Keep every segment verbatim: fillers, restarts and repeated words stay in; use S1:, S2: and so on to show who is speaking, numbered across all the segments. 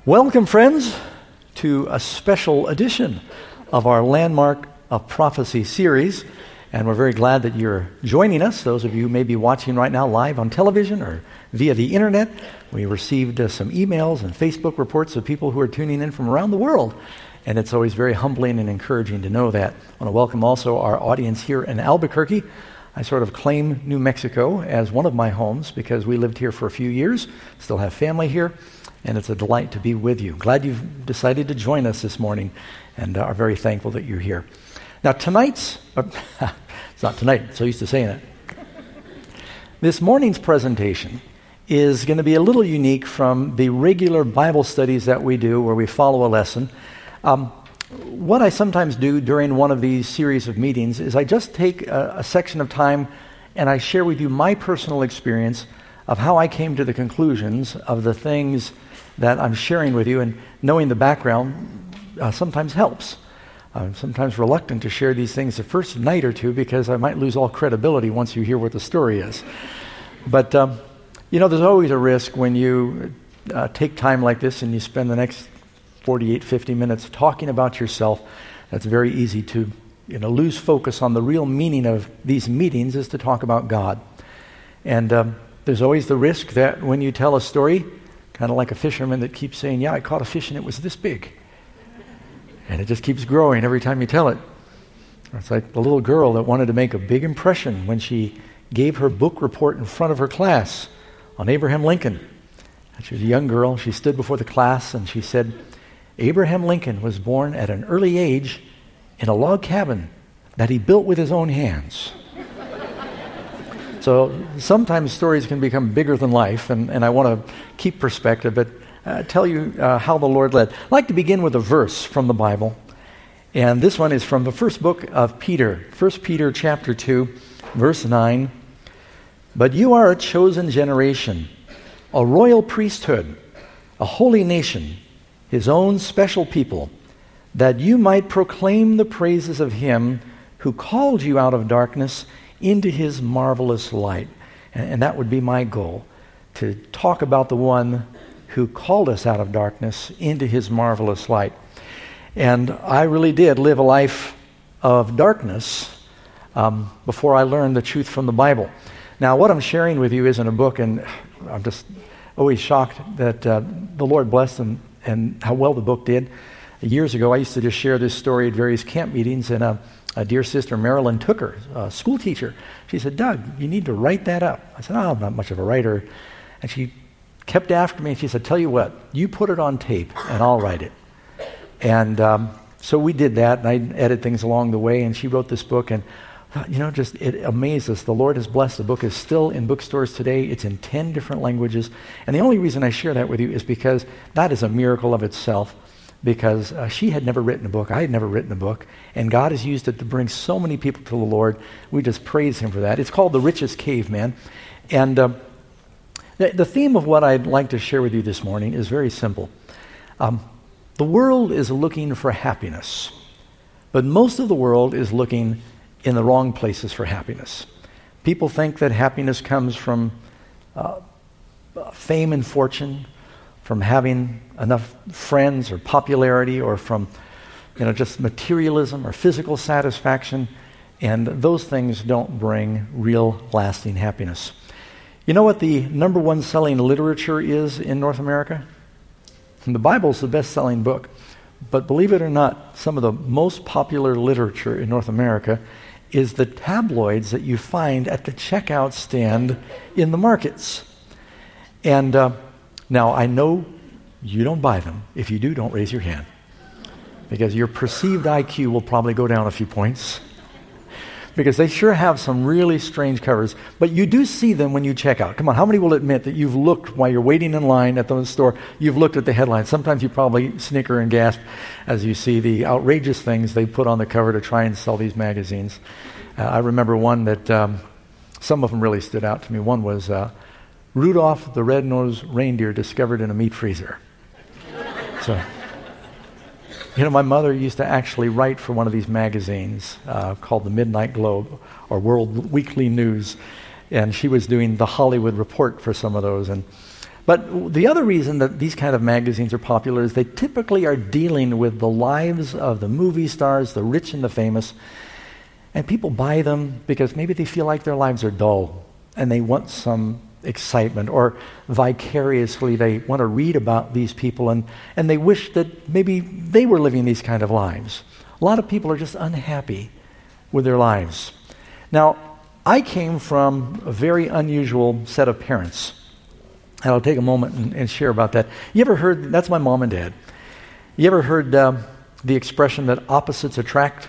S1: Welcome, friends, to a special edition of our Landmark of Prophecy series. And we're very glad that you're joining us. Those of you who may be watching right now live on television or via the internet. We received uh, some emails and Facebook reports of people who are tuning in from around the world. And it's always very humbling and encouraging to know that. I want to welcome also our audience here in Albuquerque. I sort of claim New Mexico as one of my homes because we lived here for a few years, still have family here, and it's a delight to be with you. Glad you've decided to join us this morning and are very thankful that you're here. Now tonight's, uh, it's not tonight, so used to saying it. This morning's presentation is going to be a little unique from the regular Bible studies that we do where we follow a lesson. Um, what I sometimes do during one of these series of meetings is I just take a, a section of time and I share with you my personal experience of how I came to the conclusions of the things that I'm sharing with you, and knowing the background uh, sometimes helps. I'm sometimes reluctant to share these things the first night or two because I might lose all credibility once you hear what the story is. But, um, you know, there's always a risk when you uh, take time like this and you spend the next forty-eight, fifty minutes talking about yourself. That's very easy to, you know, lose focus on the real meaning of these meetings is to talk about God. And um, there's always the risk that when you tell a story, kind of like a fisherman that keeps saying, yeah, I caught a fish and it was this big. And it just keeps growing every time you tell it. It's like the little girl that wanted to make a big impression when she gave her book report in front of her class on Abraham Lincoln. She was a young girl. She stood before the class and she said, Abraham Lincoln was born at an early age in a log cabin that he built with his own hands. So sometimes stories can become bigger than life, and, and I want to keep perspective, but uh, tell you uh, how the Lord led. I'd like to begin with a verse from the Bible, and this one is from the first book of Peter, First Peter chapter two, verse nine. But you are a chosen generation, a royal priesthood, a holy nation, his own special people, that you might proclaim the praises of him who called you out of darkness into his marvelous light. And, and that would be my goal, to talk about the one who called us out of darkness into his marvelous light. And I really did live a life of darkness um, before I learned the truth from the Bible. Now, what I'm sharing with you isn't a book, and I'm just always shocked that uh, the Lord blessed and, and how well the book did. Years ago, I used to just share this story at various camp meetings, and uh, a dear sister, Marilyn Tooker, a school teacher, she said, Doug, you need to write that up. I said, oh, I'm not much of a writer. And she kept after me, and she said, tell you what, you put it on tape, and I'll write it. And um, so we did that, and I edited things along the way, and she wrote this book, and you know, just it amazed us. The Lord has blessed. The book is still in bookstores today. It's in ten different languages. And the only reason I share that with you is because that is a miracle of itself. Because uh, she had never written a book, I had never written a book, and God has used it to bring so many people to the Lord. We just praise him for that. It's called The Richest Caveman. And uh, the, the theme of what I'd like to share with you this morning is very simple. Um, the world is looking for happiness, but most of the world is looking in the wrong places for happiness. People think that happiness comes from uh, fame and fortune, from having enough friends or popularity, or from, you know, just materialism or physical satisfaction, and those things don't bring real lasting happiness. You know what the number one selling literature is in North America? And the Bible's the best-selling book, but believe it or not, some of the most popular literature in North America is the tabloids that you find at the checkout stand in the markets. And uh, Now, I know you don't buy them. If you do, don't raise your hand, because your perceived I Q will probably go down a few points, because they sure have some really strange covers. But you do see them when you check out. Come on, how many will admit that you've looked while you're waiting in line at the store, you've looked at the headlines? Sometimes you probably snicker and gasp as you see the outrageous things they put on the cover to try and sell these magazines. Uh, I remember one that um, some of them really stood out to me. One was uh, Rudolph the Red-Nosed Reindeer discovered in a meat freezer. So, you know, my mother used to actually write for one of these magazines uh, called the Midnight Globe or World Weekly News, and she was doing the Hollywood Report for some of those. And But the other reason that these kind of magazines are popular is they typically are dealing with the lives of the movie stars, the rich and the famous, and people buy them because maybe they feel like their lives are dull and they want some excitement, or vicariously they want to read about these people and, and they wish that maybe they were living these kind of lives. A lot of people are just unhappy with their lives. Now, I came from a very unusual set of parents. And I'll take a moment and, and share about that. You ever heard, that's my mom and dad. You ever heard uh, the expression that opposites attract?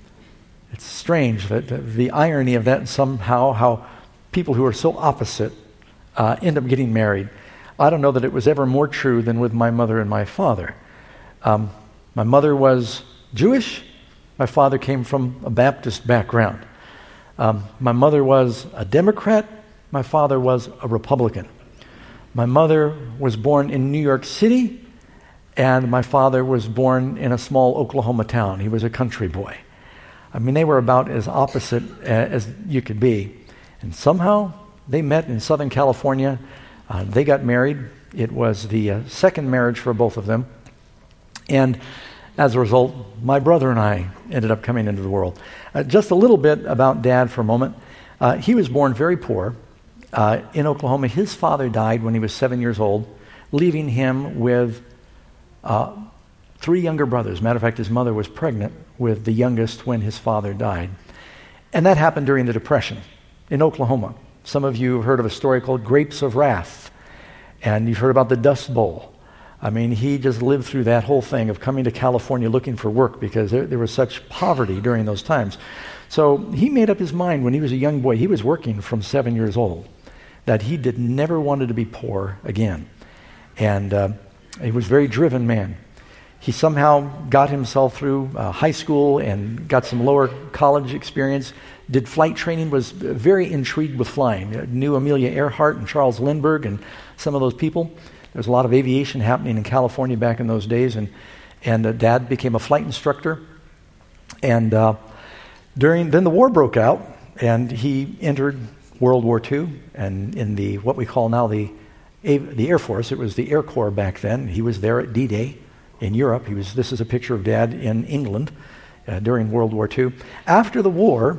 S1: It's strange that the, the irony of that, and somehow how people who are so opposite uh, end up getting married. I don't know that it was ever more true than with my mother and my father. Um, my mother was Jewish. My father came from a Baptist background. Um, my mother was a Democrat. My father was a Republican. My mother was born in New York City, and my father was born in a small Oklahoma town. He was a country boy. I mean, they were about as opposite as you could be. And somehow they met in Southern California. Uh, they got married. It was the uh, second marriage for both of them. And as a result, my brother and I ended up coming into the world. Uh, just a little bit about Dad for a moment. Uh, he was born very poor. Uh, in Oklahoma, his father died when he was seven years old, leaving him with uh, three younger brothers. Matter of fact, his mother was pregnant with the youngest when his father died. And that happened during the Depression in Oklahoma. Some of you have heard of a story called Grapes of Wrath, and you've heard about the Dust Bowl. I mean, he just lived through that whole thing of coming to California looking for work because there, there was such poverty during those times. So he made up his mind when he was a young boy. He was working from seven years old. That he did never wanted to be poor again. And uh, he was a very driven man. He somehow got himself through uh, high school and got some lower college experience, did flight training, was very intrigued with flying. Uh, knew Amelia Earhart and Charles Lindbergh and some of those people. There was a lot of aviation happening in California back in those days, and, and uh, Dad became a flight instructor. And uh, during then the war broke out, and he entered World War Two, and in the what we call now the the Air Force. It was the Air Corps back then. He was there at D-Day in Europe. He was. This is a picture of Dad in England uh, during World War Two. After the war,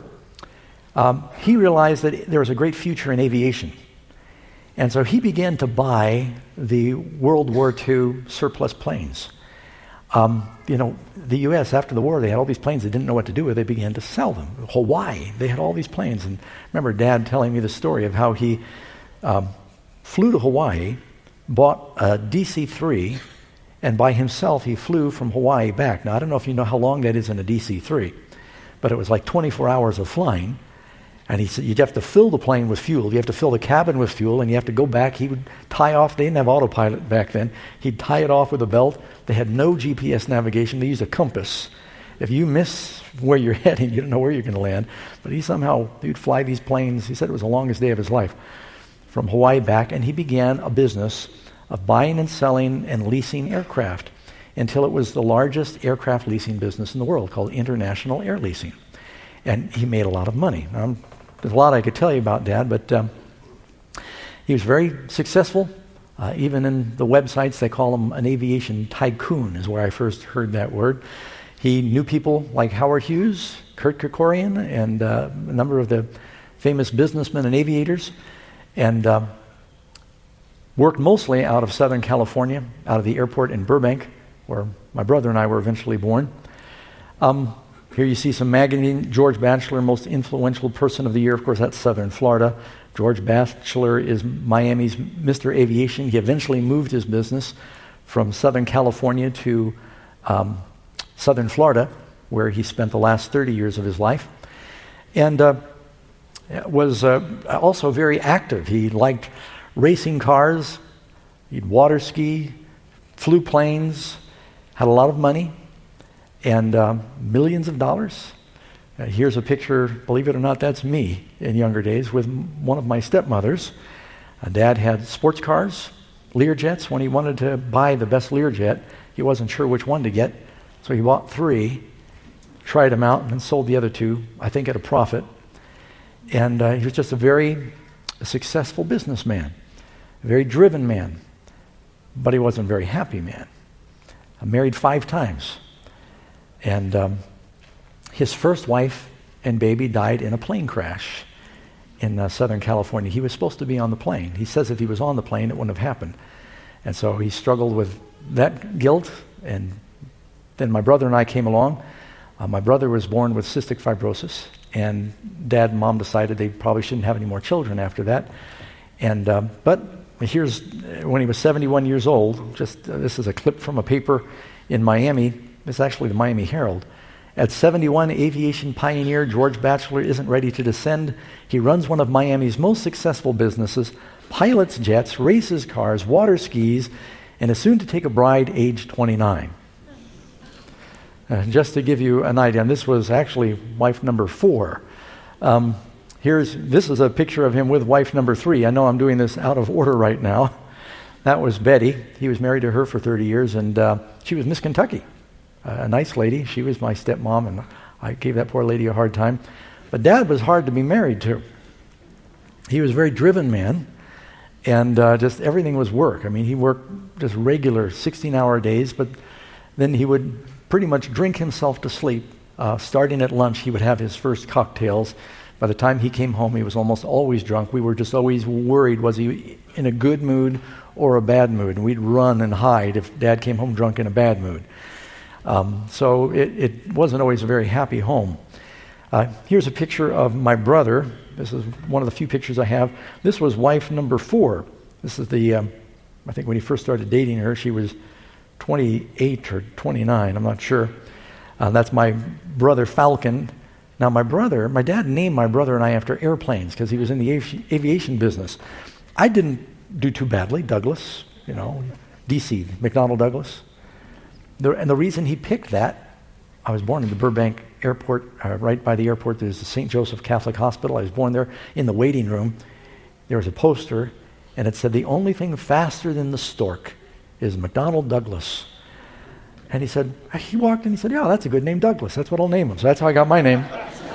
S1: um, he realized that there was a great future in aviation, and so he began to buy the World War Two surplus planes. Um, you know, the U S after the war, they had all these planes they didn't know what to do with. They began to sell them. Hawaii, they had all these planes. And I remember Dad telling me the story of how he um, flew to Hawaii, bought a D C three, and by himself he flew from Hawaii back. Now, I don't know if you know how long that is in a D C three, but it was like twenty-four hours of flying. And he said, you'd have to fill the plane with fuel. You have to fill the cabin with fuel, and you have to go back. He would tie off. They didn't have autopilot back then. He'd tie it off with a belt. They had no G P S navigation. They used a compass. If you miss where you're heading, you don't know where you're going to land. But he somehow, he would fly these planes. He said it was the longest day of his life from Hawaii back. And he began a business of buying and selling and leasing aircraft until it was the largest aircraft leasing business in the world, called International Air Leasing. And he made a lot of money. Now, there's a lot I could tell you about Dad, but um, he was very successful. Uh, even in the websites, they call him an aviation tycoon, is where I first heard that word. He knew people like Howard Hughes, Kurt Kerkorian, and uh, a number of the famous businessmen and aviators, and uh, worked mostly out of Southern California, out of the airport in Burbank, where my brother and I were eventually born. Um, Here you see some magazine. George Batchelor, most influential person of the year. Of course, that's Southern Florida. George Batchelor is Miami's Mister Aviation. He eventually moved his business from Southern California to um, Southern Florida, where he spent the last thirty years of his life. And uh, was uh, also very active. He liked racing cars. He'd water ski, flew planes, had a lot of money, and uh, millions of dollars. Uh, here's a picture, believe it or not, that's me in younger days with m- one of my stepmothers. Uh, Dad had sports cars, Learjets. When he wanted to buy the best Learjet, he wasn't sure which one to get, so he bought three, tried them out, and then sold the other two, I think at a profit. And uh, he was just a very successful businessman. a very driven man, but he wasn't a very happy man. I married five times. And um, his first wife and baby died in a plane crash in uh, Southern California. He was supposed to be on the plane. He says if he was on the plane, it wouldn't have happened. And so he struggled with that guilt. And then my brother and I came along. Uh, my brother was born with cystic fibrosis, and Dad and Mom decided they probably shouldn't have any more children after that. And uh, but here's when he was seventy-one years old. Just uh, this is a clip from a paper in Miami. This is actually the Miami Herald. At seventy-one, aviation pioneer George Batchelor isn't ready to descend. He runs one of Miami's most successful businesses, pilots jets, races cars, water skis, and is soon to take a bride age twenty-nine. Uh, just to give you an idea, and this was actually wife number four. Um, here's this is a picture of him with wife number three. I know I'm doing this out of order right now. That was Betty. He was married to her for thirty years, and uh, she was Miss Kentucky. Uh, a nice lady. She was my stepmom, and I gave that poor lady a hard time. But Dad was hard to be married to. He was a very driven man, and uh, just everything was work. I mean, he worked just regular sixteen-hour days, but then he would pretty much drink himself to sleep. Uh, starting at lunch, he would have his first cocktails. By the time he came home, he was almost always drunk. We were just always worried, was he in a good mood or a bad mood? And we'd run and hide if Dad came home drunk in a bad mood. Um, so it, it wasn't always a very happy home. Uh, here's a picture of my brother. This is one of the few pictures I have. This was wife number four. This is the, um, I think when he first started dating her, she was twenty-eight or twenty-nine, I'm not sure. Uh, that's my brother Falcon. Now my brother, my dad named my brother and I after airplanes because he was in the avi- aviation business. I didn't do too badly. Douglas, you know, D C, McDonnell Douglas. The, and the reason he picked that, I was born in the Burbank Airport, uh, right by the airport. There's the Saint Joseph Catholic Hospital. I was born there. In the waiting room, there was a poster, and it said, "The only thing faster than the stork is McDonnell Douglas." And he said, he walked in, he said, "Yeah, that's a good name, Douglas. That's what I'll name him." So that's how I got my name.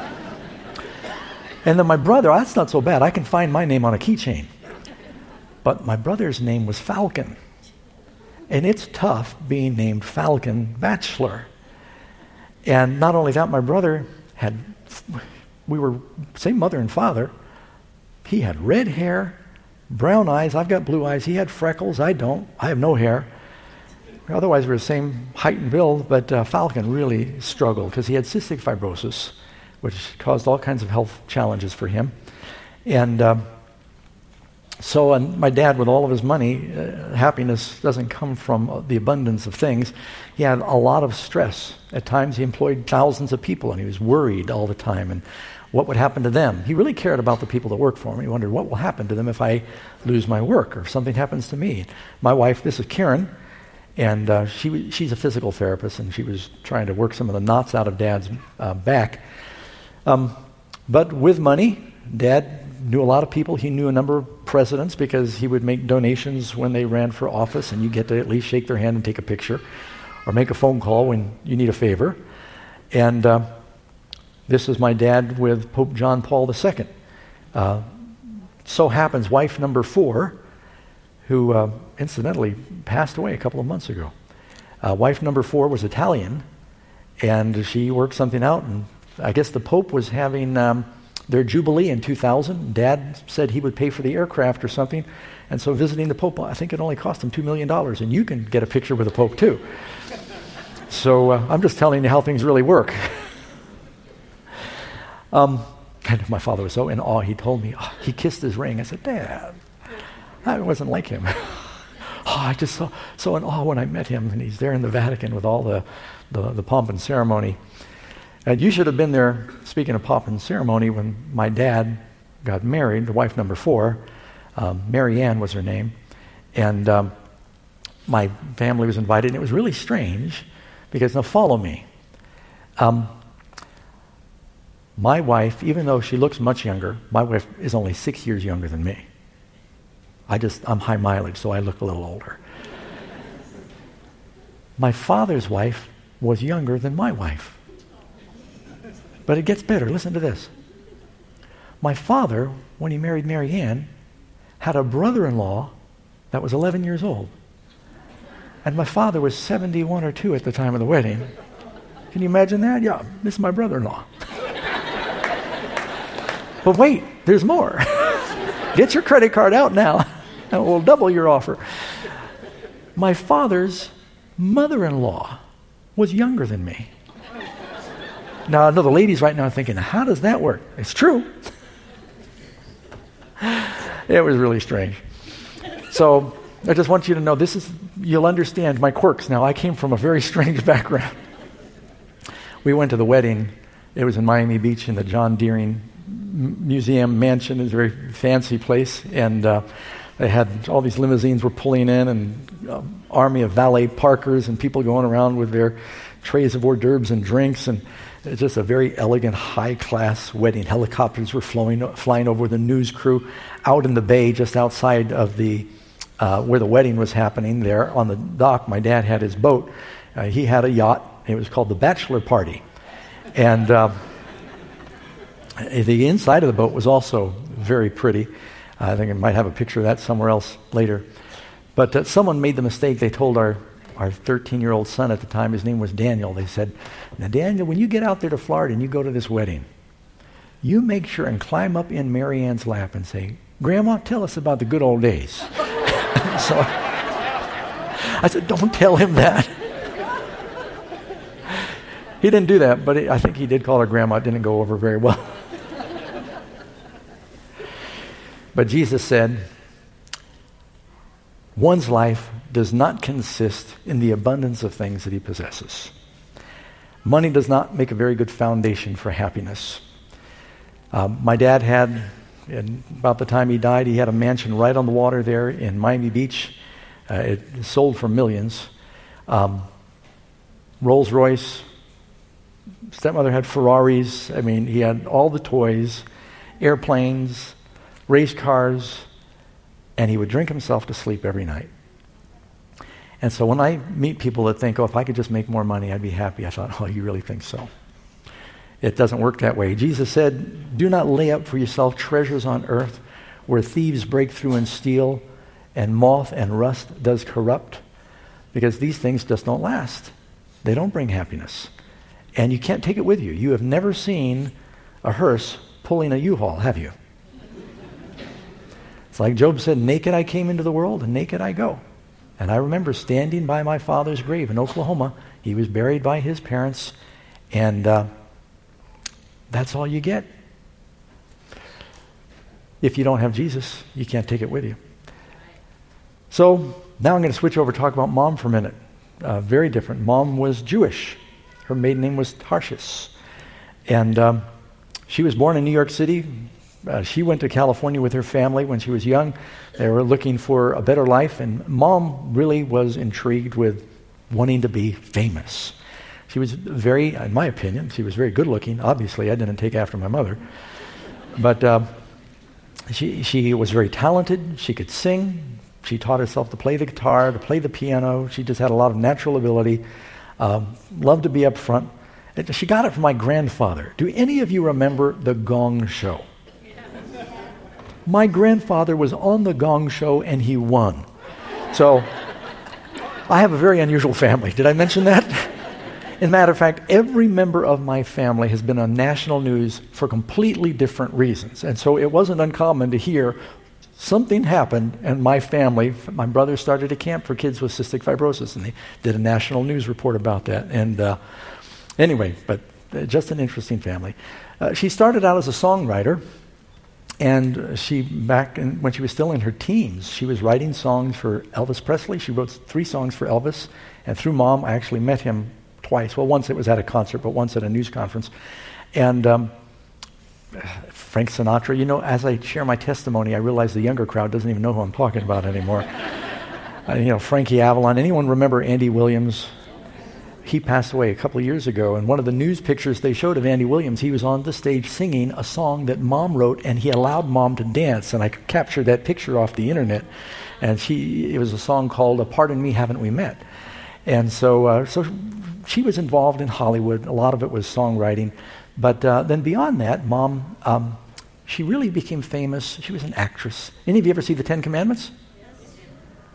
S1: And then my brother, that's not so bad. I can find my name on a keychain. But my brother's name was Falcon. And it's tough being named Falcon Batchelor. And not only that, my brother had, we were same mother and father. He had red hair, brown eyes. I've got blue eyes. He had freckles. I don't. I have no hair. Otherwise, we're the same height and build, but uh, Falcon really struggled because he had cystic fibrosis, which caused all kinds of health challenges for him. And uh, so uh, my dad, with all of his money, uh, happiness doesn't come from uh, the abundance of things. He had a lot of stress. At times, he employed thousands of people, and he was worried all the time. And what would happen to them? He really cared about the people that worked for him. He wondered, what will happen to them if I lose my work or if something happens to me? My wife, this is Karen. And uh, she she's a physical therapist, and she was trying to work some of the knots out of Dad's uh, back. Um, but with money, Dad knew a lot of people. He knew a number of presidents because he would make donations when they ran for office, and you get to at least shake their hand and take a picture or make a phone call when you need a favor. And uh, this is my dad with Pope John Paul the Second. Uh, so happens wife number four, who uh, incidentally passed away a couple of months ago. Uh, wife number four was Italian, and she worked something out, and I guess the Pope was having um, their Jubilee in two thousand. Dad said he would pay for the aircraft or something, and so visiting the Pope, I think it only cost him two million dollars, and you can get a picture with the Pope too. So uh, I'm just telling you how things really work. um, and my father was so in awe, he told me, oh, he kissed his ring. I said, "Dad, I wasn't like him." oh, I just saw so in awe when I met him, and he's there in the Vatican with all the, the, the pomp and ceremony. And you should have been there, speaking of pomp and ceremony, when my dad got married, the wife number four. Um, Mary Ann was her name. And um, my family was invited, and it was really strange because, now follow me. Um, my wife, even though she looks much younger, my wife is only six years younger than me. I just, I'm high mileage, so I look a little older. My father's wife was younger than my wife. But it gets better. Listen to this. My father, when he married Mary Ann, had a brother-in-law that was eleven years old. And my father was seventy-one or two at the time of the wedding. Can you imagine that? Yeah, this is my brother-in-law. But wait, there's more. Get your credit card out now, and we'll double your offer. My father's mother-in-law was younger than me. Now, I know the ladies right now are thinking, how does that work? It's true. It was really strange. So I just want you to know, this is, you'll understand my quirks now. I came from a very strange background. We went to the wedding. It was in Miami Beach in the John Deering Museum Mansion. It was a very fancy place. And uh, they had all these limousines were pulling in, and uh, army of valet parkers and people going around with their trays of hors d'oeuvres and drinks. And it's just a very elegant, high-class wedding. Helicopters were flowing, flying over the news crew out in the bay just outside of the uh, where the wedding was happening. There on the dock, my dad had his boat. Uh, he had a yacht. It was called the Bachelor Party. And uh, the inside of the boat was also very pretty. I think I might have a picture of that somewhere else later. But uh, someone made the mistake. They told our Our thirteen-year-old son at the time, his name was Daniel, they said, now Daniel, when you get out there to Florida and you go to this wedding, you make sure and climb up in Mary Ann's lap and say, Grandma, tell us about the good old days. So I said, don't tell him that. He didn't do that, but it, I think he did call her Grandma. It didn't go over very well. But Jesus said, one's life does not consist in the abundance of things that he possesses. Money does not make a very good foundation for happiness. Um, my dad had, in about the time he died, he had a mansion right on the water there in Miami Beach. Uh, it sold for millions. Um, Rolls Royce. Stepmother had Ferraris. I mean, he had all the toys, airplanes, race cars, and he would drink himself to sleep every night. And so when I meet people that think, oh, if I could just make more money, I'd be happy, I thought, oh, you really think so? It doesn't work that way. Jesus said, do not lay up for yourself treasures on earth where thieves break through and steal and moth and rust does corrupt, because these things just don't last. They don't bring happiness. And you can't take it with you. You have never seen a hearse pulling a U-Haul, have you? It's like Job said, naked I came into the world and naked I go. And I remember standing by my father's grave in Oklahoma. He was buried by his parents, and uh, that's all you get. If you don't have Jesus, you can't take it with you. So now I'm going to switch over to talk about Mom for a minute. Uh, very different. Mom was Jewish. Her maiden name was Tarshish. And um, she was born in New York City. Uh, she went to California with her family when she was young. They were looking for a better life, and Mom really was intrigued with wanting to be famous. She was very, in my opinion, she was very good looking. Obviously, I didn't take after my mother. But uh, she, she was very talented. She could sing. She taught herself to play the guitar, to play the piano. She just had a lot of natural ability. Um, loved to be up front. And she got it from my grandfather. Do any of you remember The Gong Show? My grandfather was on The Gong Show and he won. So I have a very unusual family. Did I mention that? As a matter of fact, every member of my family has been on national news for completely different reasons. And so it wasn't uncommon to hear something happened and my family, my brother started a camp for kids with cystic fibrosis, and they did a national news report about that. And uh, anyway, but uh, just an interesting family. Uh, she started out as a songwriter. And she, back in, when she was still in her teens, she was writing songs for Elvis Presley. She wrote three songs for Elvis. And through Mom, I actually met him twice. Well, once it was at a concert, but once at a news conference. And um, Frank Sinatra, you know, as I share my testimony, I realize the younger crowd doesn't even know who I'm talking about anymore. uh, you know, Frankie Avalon. Anyone remember Andy Williams? He passed away a couple of years ago, and one of the news pictures they showed of Andy Williams, he was on the stage singing a song that Mom wrote, and he allowed Mom to dance, and I captured that picture off the internet. And she, it was a song called Pardon Me, Haven't We Met? And so uh, so she was involved in Hollywood. A lot of it was songwriting. But uh, then beyond that, Mom, um, she really became famous. She was an actress. Any of you ever see The Ten Commandments?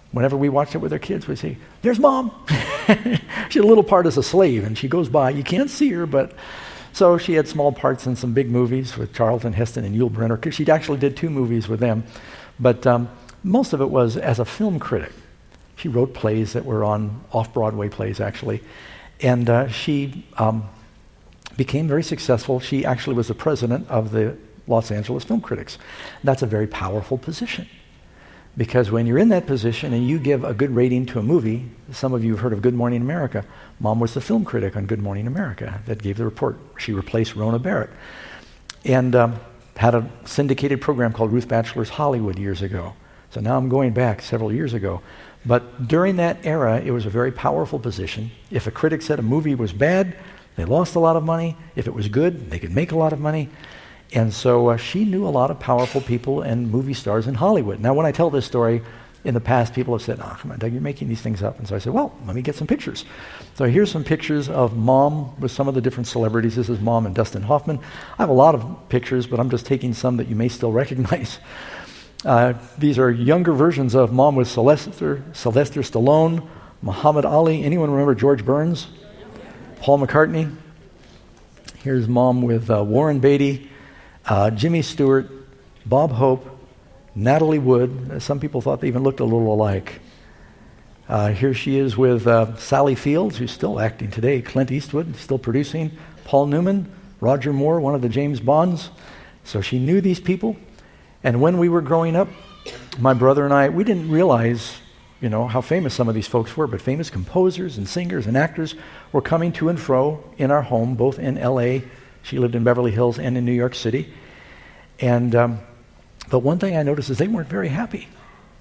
S1: Whenever we watched it with our kids, we'd say, "There's Mom." She had a little part as a slave, and she goes by. You can't see her, but... So she had small parts in some big movies with Charlton Heston and Yul Brynner, because she actually did two movies with them. But um, most of it was as a film critic. She wrote plays that were on off-Broadway plays, actually. And uh, she um, became very successful. She actually was the president of the Los Angeles Film Critics. That's a very powerful position. Because when you're in that position and you give a good rating to a movie, some of you have heard of Good Morning America. Mom was the film critic on Good Morning America that gave the report. She replaced Rona Barrett. And um, had a syndicated program called Ruth Batchelor's Hollywood years ago. So now I'm going back several years ago. But during that era, it was a very powerful position. If a critic said a movie was bad, they lost a lot of money. If it was good, they could make a lot of money. And so uh, she knew a lot of powerful people and movie stars in Hollywood. Now, when I tell this story, in the past, people have said, "Oh, come on, Doug, you're making these things up." And so I said, well, let me get some pictures. So here's some pictures of Mom with some of the different celebrities. This is Mom and Dustin Hoffman. I have a lot of pictures, but I'm just taking some that you may still recognize. Uh, these are younger versions of Mom with Sylvester, Sylvester Stallone, Muhammad Ali. Anyone remember George Burns? Paul McCartney. Here's Mom with uh, Warren Beatty. Uh, Jimmy Stewart, Bob Hope, Natalie Wood. Some people thought they even looked a little alike. Uh, here she is with uh, Sally Fields, who's still acting today. Clint Eastwood, still producing. Paul Newman, Roger Moore, one of the James Bonds. So she knew these people. And when we were growing up, my brother and I, we didn't realize, you know, how famous some of these folks were, but famous composers and singers and actors were coming to and fro in our home, both in L A. She lived in Beverly Hills and in New York City. And um, but one thing I noticed is they weren't very happy.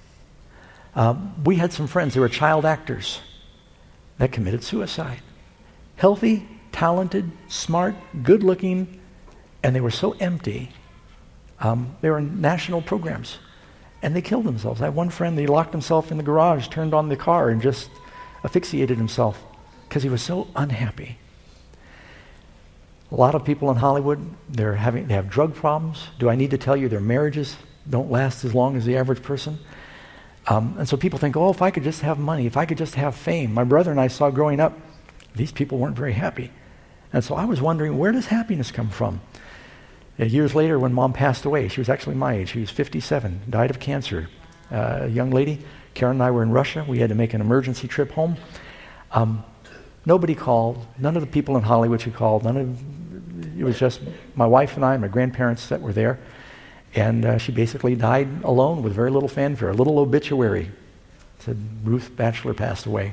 S1: Um, we had some friends who were child actors that committed suicide. Healthy, talented, smart, good-looking, and they were so empty. Um, they were in national programs, and they killed themselves. I had one friend, he locked himself in the garage, turned on the car, and just asphyxiated himself because he was so unhappy. A lot of people in Hollywood, they're having, they have drug problems. Do I need to tell you their marriages don't last as long as the average person? Um, and so people think, oh, if I could just have money, if I could just have fame. My brother and I saw growing up, these people weren't very happy. And so I was wondering, where does happiness come from? Uh, years later, when Mom passed away, she was actually my age. She was fifty-seven, died of cancer. Uh, a young lady, Karen and I were in Russia. We had to make an emergency trip home. Um, Nobody called. None of the people in Hollywood who called. None of it was just my wife and I, and my grandparents that were there, and uh, she basically died alone with very little fanfare. A little obituary said Ruth Batchelor passed away.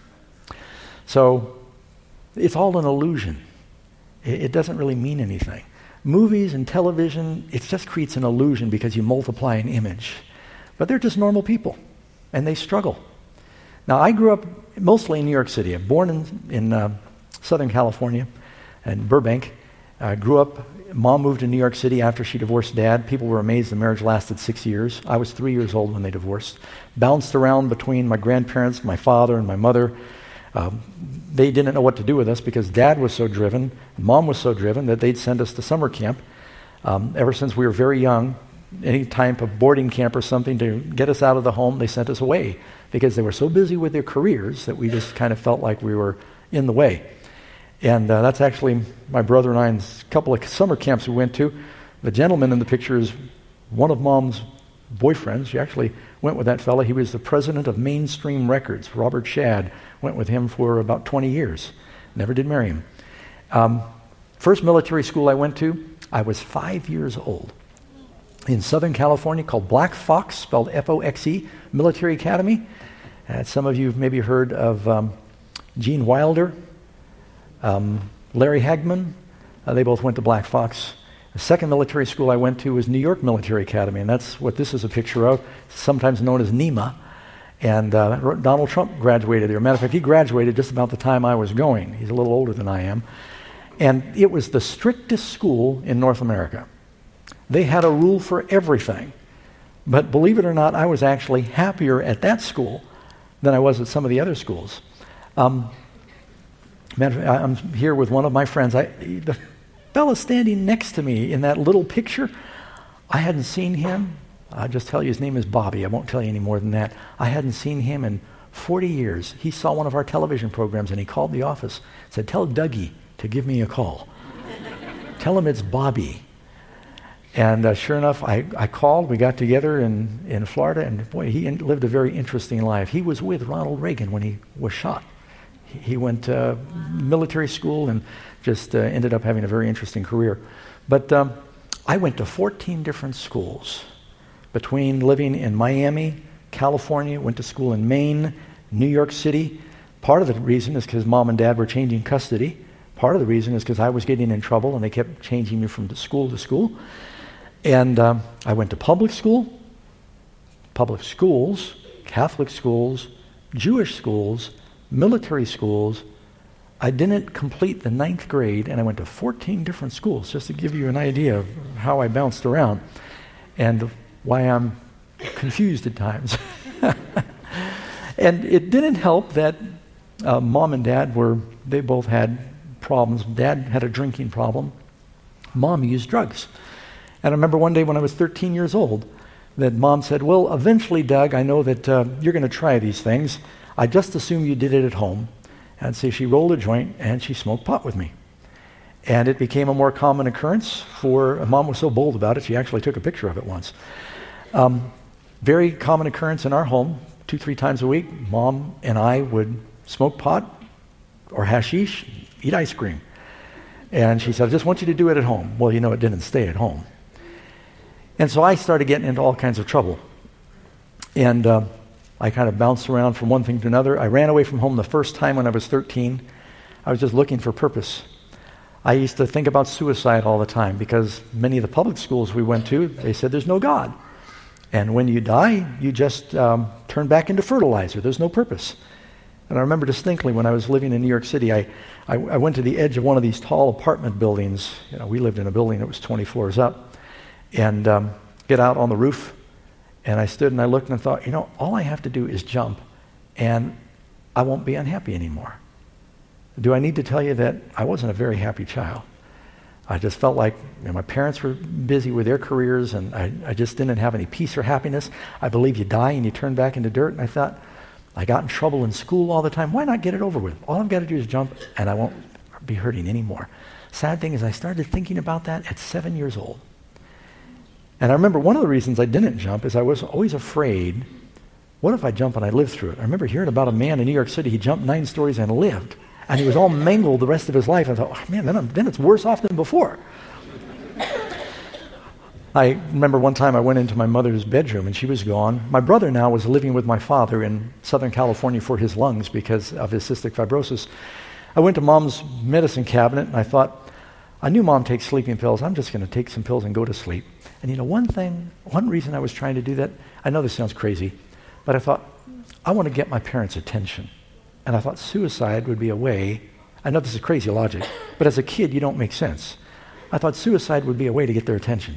S1: So it's all an illusion. It, it doesn't really mean anything. Movies and television, it just creates an illusion because you multiply an image, but they're just normal people, and they struggle. Now, I grew up mostly in New York City. I'm born in, in uh, Southern California, in Burbank. I grew up, Mom moved to New York City after she divorced Dad. People were amazed the marriage lasted six years. I was three years old when they divorced. Bounced around between my grandparents, my father, and my mother. Um, they didn't know what to do with us because Dad was so driven, Mom was so driven that they'd send us to summer camp. Um, ever since we were very young, any type of boarding camp or something to get us out of the home, they sent us away because they were so busy with their careers that we just kind of felt like we were in the way. And uh, that's actually my brother and I and a couple of summer camps we went to. The gentleman in the picture is one of Mom's boyfriends. She actually went with that fella. He was the president of Mainstream Records. Robert Shadd went with him for about twenty years. Never did marry him. Um, first military school I went to, I was five years old. In Southern California, called Black Fox, spelled F O X E, Military Academy. Uh, some of you have maybe heard of um, Gene Wilder, um, Larry Hagman. Uh, they both went to Black Fox. The second military school I went to was New York Military Academy, and that's what this is a picture of, sometimes known as NEMA. And uh, Donald Trump graduated there. Matter of fact, he graduated just about the time I was going. He's a little older than I am. And it was the strictest school in North America. They had a rule for everything. But believe it or not, I was actually happier at that school than I was at some of the other schools. Um, I'm here with one of my friends. I, the fellow standing next to me in that little picture, I hadn't seen him I'll just tell you his name is Bobby. I won't tell you any more than that. I hadn't seen him in forty years. He saw one of our television programs and he called the office, said, tell Dougie to give me a call. Tell him it's Bobby. And uh, sure enough, I, I called. We got together in, in Florida, and boy, he in, lived a very interesting life. He was with Ronald Reagan when he was shot. He, he went to uh, military school and just uh, ended up having a very interesting career. But um, I went to fourteen different schools between living in Miami, California, went to school in Maine, New York City. Part of the reason is because mom and dad were changing custody. Part of the reason is because I was getting in trouble and they kept changing me from school to school. And um, I went to public school, public schools, Catholic schools, Jewish schools, military schools. I didn't complete the ninth grade, and I went to fourteen different schools, just to give you an idea of how I bounced around and why I'm confused at times. And it didn't help that uh, mom and dad were, they both had problems. Dad had a drinking problem. Mom used drugs. And I remember one day when I was thirteen years old that mom said, well, eventually, Doug, I know that uh, you're going to try these things. I just assume you did it at home. And so she rolled a joint and she smoked pot with me. And it became a more common occurrence for, mom was so bold about it, she actually took a picture of it once. Um, very common occurrence in our home, two, three times a week, mom and I would smoke pot or hashish, eat ice cream. And she said, I just want you to do it at home. Well, you know, it didn't stay at home. And so I started getting into all kinds of trouble. And uh, I kind of bounced around from one thing to another. I ran away from home the first time when I was thirteen. I was just looking for purpose. I used to think about suicide all the time because many of the public schools we went to, they said there's no God. And when you die, you just um, turn back into fertilizer. There's no purpose. And I remember distinctly when I was living in New York City, I, I, I went to the edge of one of these tall apartment buildings. You know, we lived in a building that was twenty floors up. And um, get out on the roof, and I stood and I looked and I thought, you know, all I have to do is jump, and I won't be unhappy anymore. Do I need to tell you that I wasn't a very happy child? I just felt like you know, my parents were busy with their careers, and I, I just didn't have any peace or happiness. I believe you die and you turn back into dirt, and I thought, I got in trouble in school all the time. Why not get it over with? All I've got to do is jump, and I won't be hurting anymore. Sad thing is I started thinking about that at seven years old. And I remember one of the reasons I didn't jump is I was always afraid, what if I jump and I live through it? I remember hearing about a man in New York City, he jumped nine stories and lived, and he was all mangled the rest of his life. I thought, oh, man, then, I'm, then it's worse off than before. I remember one time I went into my mother's bedroom and she was gone. My brother now was living with my father in Southern California for his lungs because of his cystic fibrosis. I went to mom's medicine cabinet and I thought, I knew mom takes sleeping pills. I'm just going to take some pills and go to sleep. And you know, one thing, one reason I was trying to do that, I know this sounds crazy, but I thought, I want to get my parents' attention. And I thought suicide would be a way, I know this is crazy logic, but as a kid, you don't make sense. I thought suicide would be a way to get their attention.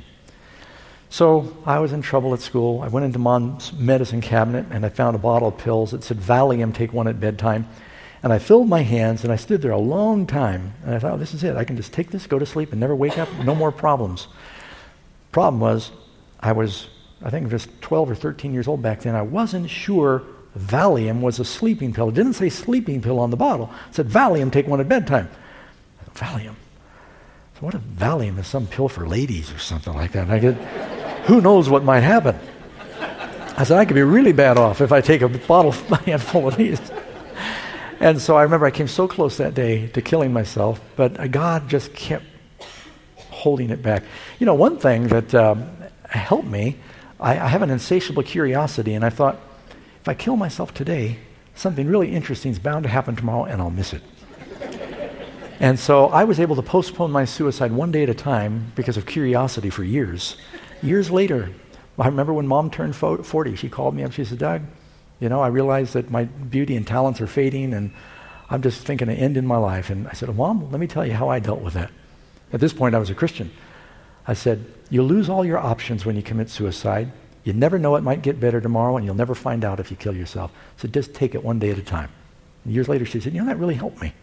S1: So I was in trouble at school. I went into mom's medicine cabinet and I found a bottle of pills. It said Valium, take one at bedtime. And I filled my hands and I stood there a long time. And I thought, oh, this is it. I can just take this, go to sleep, and never wake up. No more problems. Problem was, I was, I think just twelve or thirteen years old back then. I wasn't sure Valium was a sleeping pill. It didn't say sleeping pill on the bottle. It said Valium, take one at bedtime. Valium. So what if Valium is some pill for ladies or something like that? And I could, who knows what might happen? I said, I could be really bad off if I take a bottle handful of these. And so I remember I came so close that day to killing myself, but God just kept holding it back. You know, one thing that um, helped me, I, I have an insatiable curiosity, and I thought, if I kill myself today, something really interesting is bound to happen tomorrow, and I'll miss it. And so I was able to postpone my suicide one day at a time because of curiosity for years. Years later, I remember when Mom turned forty, she called me up, she said, Doug, you know, I realize that my beauty and talents are fading, and I'm just thinking an end in my life. And I said, oh, Mom, let me tell you how I dealt with that. At this point, I was a Christian. I said, you lose all your options when you commit suicide. You never know, it might get better tomorrow, and you'll never find out if you kill yourself. So just take it one day at a time. And years later, she said, you know, that really helped me.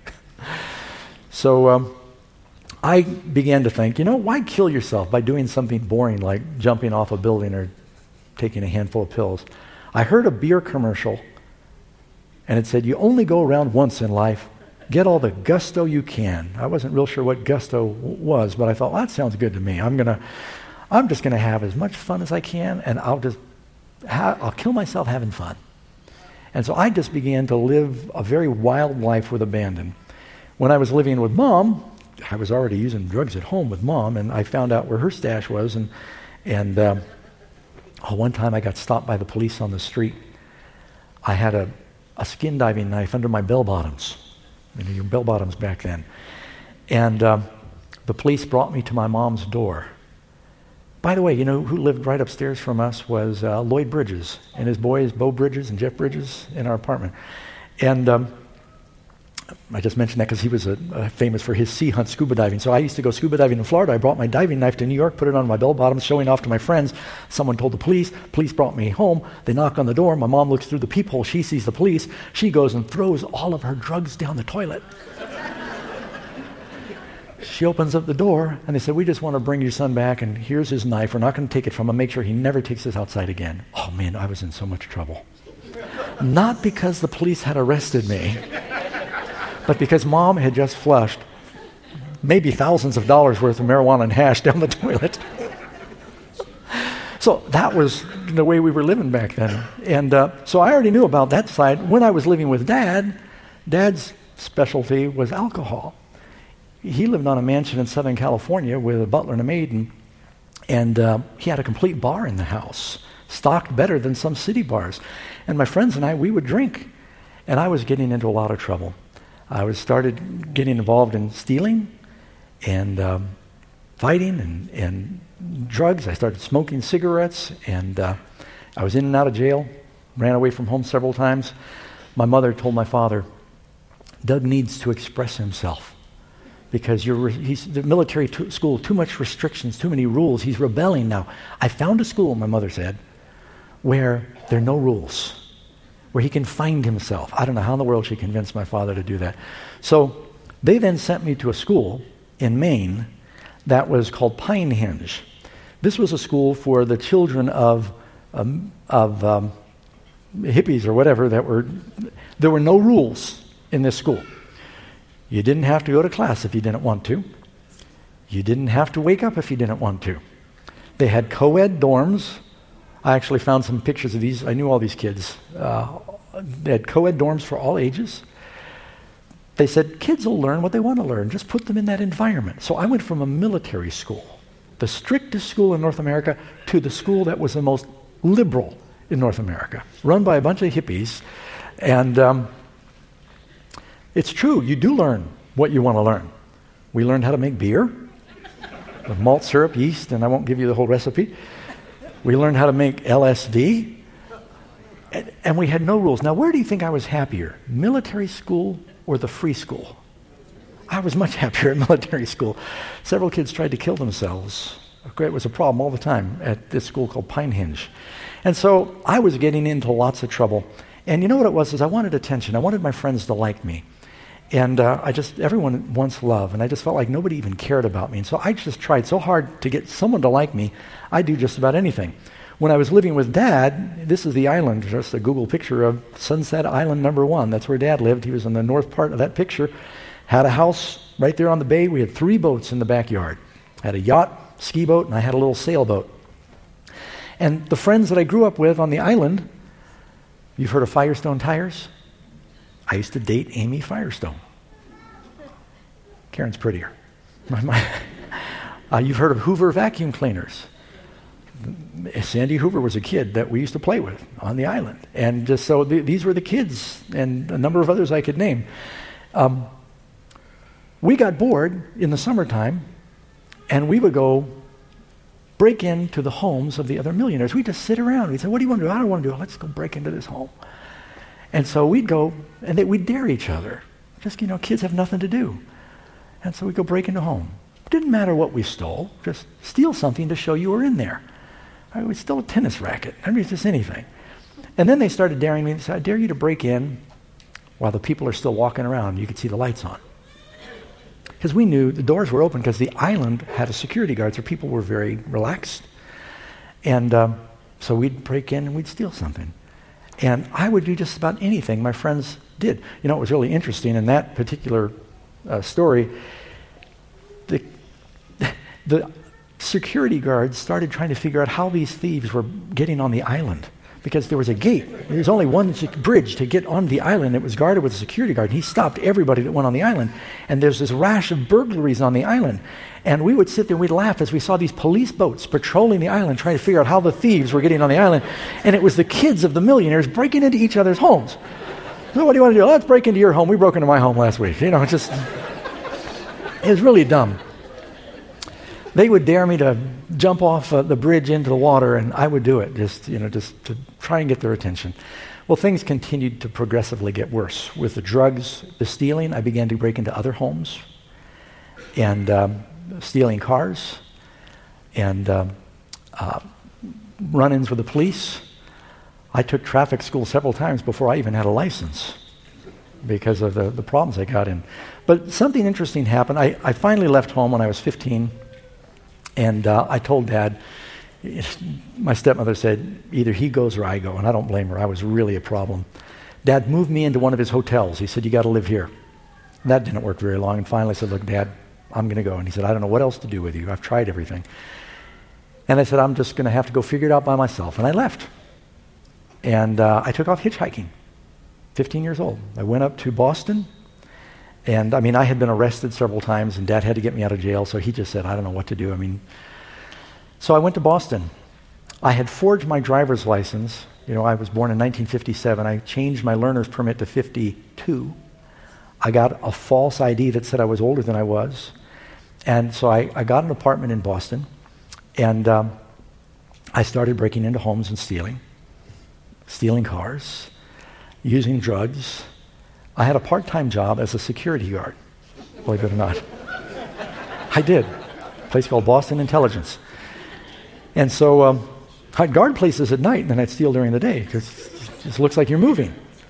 S1: So um, I began to think, you know, why kill yourself by doing something boring like jumping off a building or taking a handful of pills. I heard a beer commercial, and it said, you only go around once in life. Get all the gusto you can. I wasn't real sure what gusto w- was, but I thought, well, that sounds good to me. I'm gonna, I'm just gonna have as much fun as I can, and I'll just, ha- I'll kill myself having fun. And so I just began to live a very wild life with abandon. When I was living with Mom, I was already using drugs at home with Mom, and I found out where her stash was, and and um, oh, one time I got stopped by the police on the street. I had a, a skin diving knife under my bell bottoms. You know, your bell bottoms back then. And um, the police brought me to my mom's door. By the way, you know who lived right upstairs from us was uh, Lloyd Bridges and his boys, Bo Bridges and Jeff Bridges, in our apartment. And um, I just mentioned that because he was a, a famous for his sea hunt scuba diving. So I used to go scuba diving in Florida. I brought my diving knife to New York, put it on my bell bottoms, showing off to my friends. Someone told the police. Police brought me home. They knock on the door. My mom looks through the peephole. She sees the police. She goes and throws all of her drugs down the toilet. She opens up the door, and they said, we just want to bring your son back, and here's his knife. We're not going to take it from him. Make sure he never takes this outside again. Oh, man, I was in so much trouble. Not because the police had arrested me, but because Mom had just flushed maybe thousands of dollars worth of marijuana and hash down the toilet. So that was the way we were living back then. And uh, so I already knew about that side. When I was living with Dad, Dad's specialty was alcohol. He lived on a mansion in Southern California with a butler and a maid, and, and uh, he had a complete bar in the house, stocked better than some city bars. And my friends and I, we would drink, and I was getting into a lot of trouble. I was started getting involved in stealing and um, fighting and, and drugs. I started smoking cigarettes, and uh, I was in and out of jail, ran away from home several times. My mother told my father, Doug needs to express himself because you're re- he's the military t- school, too much restrictions, too many rules. He's rebelling now. I found a school, my mother said, where there are no rules, where he can find himself. I don't know how in the world she convinced my father to do that. So they then sent me to a school in Maine that was called Pinehenge. This was a school for the children of um, of um, hippies or whatever that were, there were no rules in this school. You didn't have to go to class if you didn't want to. You didn't have to wake up if you didn't want to. They had co-ed dorms. I actually found some pictures of these. I knew all these kids. Uh, they had co-ed dorms for all ages. They said, kids will learn what they want to learn. Just put them in that environment. So I went from a military school, the strictest school in North America, to the school that was the most liberal in North America, run by a bunch of hippies. And um, it's true, you do learn what you want to learn. We learned how to make beer with malt syrup, yeast, and I won't give you the whole recipe. We learned how to make L S D, and, and we had no rules. Now, where do you think I was happier, military school or the free school? I was much happier at military school. Several kids tried to kill themselves. It was a problem all the time at this school called Pinehenge. And so I was getting into lots of trouble. And you know what it was, is I wanted attention. I wanted my friends to like me. And uh, I just, everyone wants love, and I just felt like nobody even cared about me. And so I just tried so hard to get someone to like me, I'd do just about anything. When I was living with Dad, this is the island, just a Google picture of Sunset Island number one. That's where Dad lived. He was in the north part of that picture. Had a house right there on the bay. We had three boats in the backyard. Had a yacht, ski boat, and I had a little sailboat. And the friends that I grew up with on the island, you've heard of Firestone Tires? I used to date Amy Firestone. Karen's prettier. uh, you've heard of Hoover vacuum cleaners. Sandy Hoover was a kid that we used to play with on the island. And just so th- these were the kids, and a number of others I could name. Um, we got bored in the summertime, and we would go break into the homes of the other millionaires. We'd just sit around. We'd say, what do you want to do? I don't want to do it. Let's go break into this home. And so we'd go, and they, we'd dare each other. Just, you know, kids have nothing to do. And so we'd go break into home. Didn't matter what we stole. Just steal something to show you were in there. I mean, we stole a tennis racket. I mean, just anything. And then they started daring me. They said, I dare you to break in while the people are still walking around. You could see the lights on. Because we knew the doors were open because the island had a security guard, so people were very relaxed. And um, So we'd break in and we'd steal something. And I would do just about anything my friends did. You know, it was really interesting in that particular uh, story. The, the security guards started trying to figure out how these thieves were getting on the island, because there was a gate. There was only one bridge to get on the island. It was guarded with a security guard. He stopped everybody that went on the island. And there's this rash of burglaries on the island. And we would sit there and we'd laugh as we saw these police boats patrolling the island, trying to figure out how the thieves were getting on the island. And it was the kids of the millionaires breaking into each other's homes. So what do you want to do? Let's break into your home. We broke into my home last week. You know, it's just, it was really dumb. They would dare me to jump off uh, the bridge into the water, and I would do it, just, you know, just to try and get their attention. Well, things continued to progressively get worse. With the drugs, the stealing, I began to break into other homes and um, stealing cars and um, uh, run-ins with the police. I took traffic school several times before I even had a license because of the, the problems I got in. But something interesting happened. I, I finally left home when I was fifteen. And uh, I told Dad, my stepmother said, either he goes or I go, and I don't blame her. I was really a problem. Dad moved me into one of his hotels. He said, you got to live here. And that didn't work very long, and finally I said, look, Dad, I'm going to go. And he said, I don't know what else to do with you. I've tried everything. And I said, I'm just going to have to go figure it out by myself. And I left. And uh, I took off hitchhiking, fifteen years old. I went up to Boston. And, I mean, I had been arrested several times, and Dad had to get me out of jail, so he just said, I don't know what to do. I mean, so I went to Boston. I had forged my driver's license. You know, I was born in nineteen fifty-seven. I changed my learner's permit to fifty-two. I got a false I D that said I was older than I was. And so I, I got an apartment in Boston, and um, I started breaking into homes and stealing, stealing cars, using drugs. I had a part-time job as a security guard, believe it or not. I did. A place called Boston Intelligence. And so um, I'd guard places at night, and then I'd steal during the day, because it just looks like you're moving.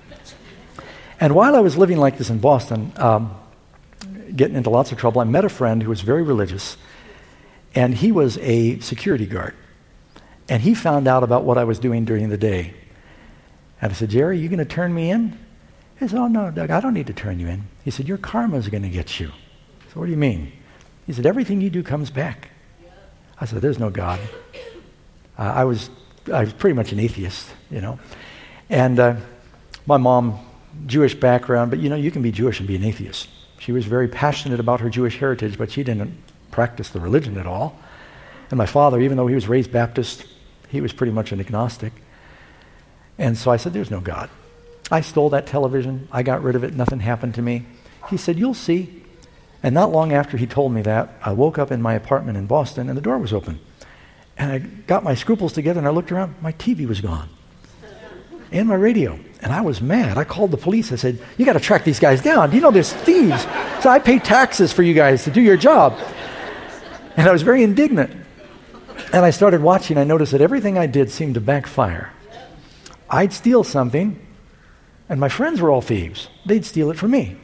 S1: And while I was living like this in Boston, um, getting into lots of trouble, I met a friend who was very religious, and he was a security guard. And he found out about what I was doing during the day. And I said, Jerry, you going to turn me in? He said, oh, no, Doug, I don't need to turn you in. He said, your karma's going to get you. So what do you mean? He said, everything you do comes back. I said, there's no God. Uh, I was I was pretty much an atheist, you know. And uh, my mom, Jewish background, but, you know, you can be Jewish and be an atheist. She was very passionate about her Jewish heritage, but she didn't practice the religion at all. And my father, even though he was raised Baptist, he was pretty much an agnostic. And so I said, there's no God. I stole that television. I got rid of it. Nothing happened to me. He said, you'll see. And not long after he told me that, I woke up in my apartment in Boston, and the door was open. And I got my scruples together, and I looked around. My T V was gone. And my radio. And I was mad. I called the police. I said, you got to track these guys down. You know, there's thieves. So I pay taxes for you guys to do your job. And I was very indignant. And I started watching. I noticed that everything I did seemed to backfire. I'd steal something, and my friends were all thieves. They'd steal it from me.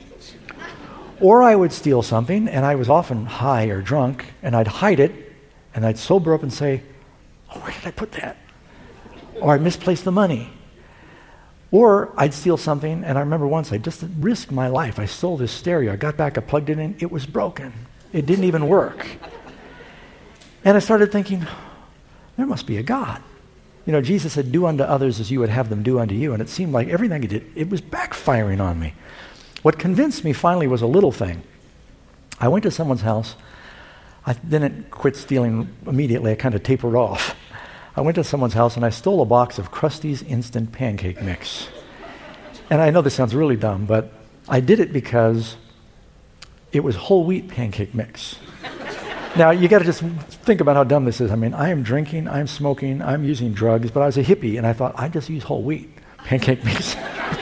S1: Or I would steal something, and I was often high or drunk, and I'd hide it, and I'd sober up and say, oh, where did I put that? Or I'd misplace the money. Or I'd steal something, and I remember once I just risked my life. I stole this stereo. I got back, I plugged it in. It was broken. It didn't even work. And I started thinking, there must be a God. You know, Jesus said, do unto others as you would have them do unto you. And it seemed like everything he did, it was backfiring on me. What convinced me finally was a little thing. I went to someone's house. I didn't quit stealing immediately. I kind of tapered off. I went to someone's house and I stole a box of Krusty's Instant Pancake Mix. And I know this sounds really dumb, but I did it because it was whole wheat pancake mix. Now, you got to just think about how dumb this is. I mean, I am drinking, I'm smoking, I'm using drugs, but I was a hippie, and I thought, I just use whole wheat pancake mix.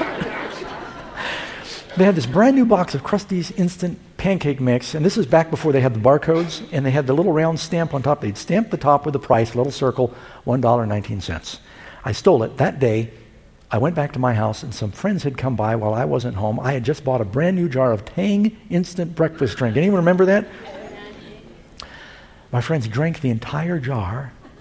S1: They had this brand new box of Krusty's Instant Pancake Mix, and this is back before they had the barcodes, and they had the little round stamp on top. They'd stamp the top with the price, little circle, one dollar and nineteen cents. I stole it. That day, I went back to my house, and some friends had come by while I wasn't home. I had just bought a brand new jar of Tang Instant Breakfast Drink. Anyone remember that? My friends drank the entire jar,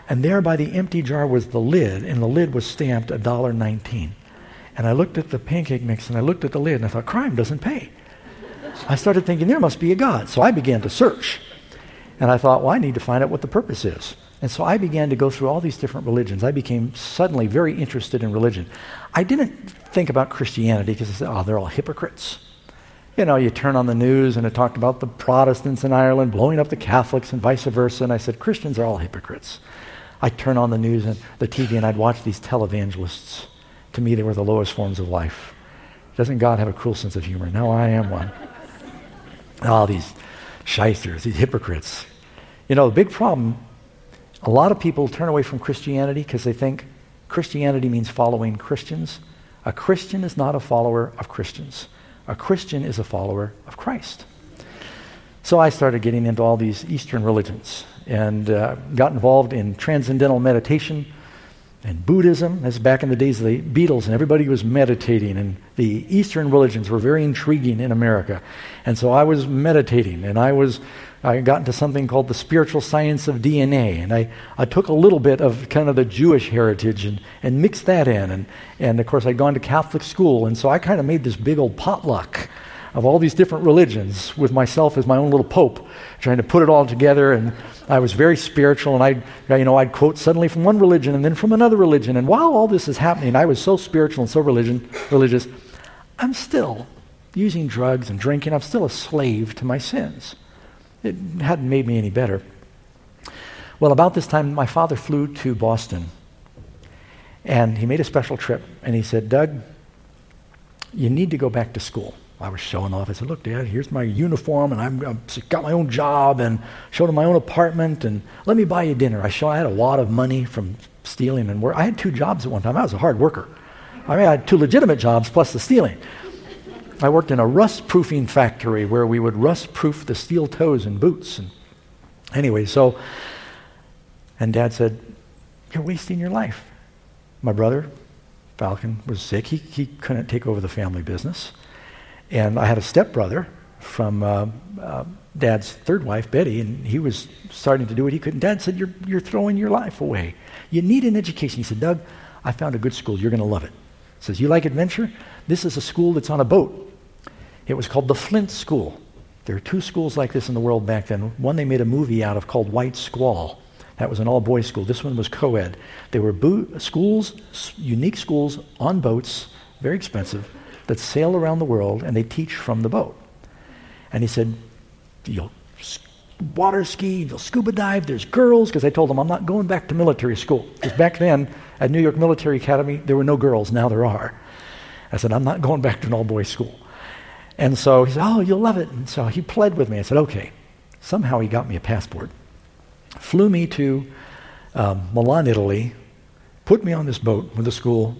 S1: And there by the empty jar was the lid, and the lid was stamped one dollar and nineteen cents. And I looked at the pancake mix, and I looked at the lid, and I thought, crime doesn't pay. I started thinking, there must be a God. So I began to search. And I thought, well, I need to find out what the purpose is. And so I began to go through all these different religions. I became suddenly very interested in religion. I didn't think about Christianity because I said, oh, they're all hypocrites. You know, you turn on the news and it talked about the Protestants in Ireland blowing up the Catholics and vice versa. And I said, Christians are all hypocrites. I'd turn on the news and the T V and I'd watch these televangelists. To me, they were the lowest forms of life. Doesn't God have a cruel sense of humor? No, I am one. All these shysters, these hypocrites. You know, the big problem, a lot of people turn away from Christianity because they think Christianity means following Christians. A Christian is not a follower of Christians. A Christian is a follower of Christ. So I started getting into all these Eastern religions and uh, got involved in transcendental meditation and Buddhism. That's back in the days of the Beatles, and everybody was meditating, and the Eastern religions were very intriguing in America. And so I was meditating, and I was I got into something called the spiritual science of D N A, and I, I took a little bit of kind of the Jewish heritage and, and mixed that in. And, and of course, I'd gone to Catholic school, and so I kind of made this big old potluck of all these different religions with myself as my own little pope, trying to put it all together. And I was very spiritual, and I'd, you know, I'd quote suddenly from one religion and then from another religion. And while all this is happening, I was so spiritual and so religion, religious, I'm still using drugs and drinking. I'm still a slave to my sins. It hadn't made me any better. Well, about this time, my father flew to Boston, and he made a special trip, and he said, Doug, you need to go back to school. I was showing off. I said, look, Dad, here's my uniform, and I'm, I've got my own job, and showed him my own apartment, and let me buy you dinner. I showed I had a lot of money from stealing and work. I had two jobs at one time. I was a hard worker. I mean, I had two legitimate jobs plus the stealing. I worked in a rust-proofing factory where we would rust-proof the steel toes and boots. And anyway, so, and Dad said, you're wasting your life. My brother, Falcon, was sick. He, he couldn't take over the family business. And I had a stepbrother from uh, uh, Dad's third wife, Betty, and he was starting to do what he could. And Dad said, you're, you're throwing your life away. You need an education. He said, Doug, I found a good school. You're going to love it. He says, you like adventure? This is a school that's on a boat. It was called the Flint School. There were two schools like this in the world back then. One they made a movie out of called White Squall. That was an all-boys school. This one was co-ed. They were bo- schools, unique schools on boats, very expensive, that sail around the world, and they teach from the boat. And he said, you'll water ski, you'll scuba dive, there's girls, because I told him I'm not going back to military school. Because back then, at New York Military Academy, there were no girls, now there are. I said, I'm not going back to an all-boys school. And so he said, oh, you'll love it. And so he pled with me. I said, okay. Somehow he got me a passport, flew me to um, Milan, Italy, put me on this boat with the school.